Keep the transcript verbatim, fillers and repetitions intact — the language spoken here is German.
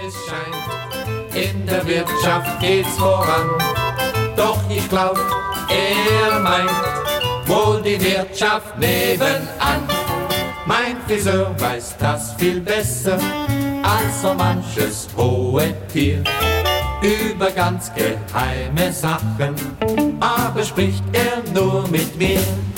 es scheint, in der Wirtschaft geht's voran. Doch ich glaub, er meint wohl die Wirtschaft nebenan. Mein Friseur weiß das viel besser als so manches hohe Tier über ganz geheime Sachen, aber spricht er nur mit mir.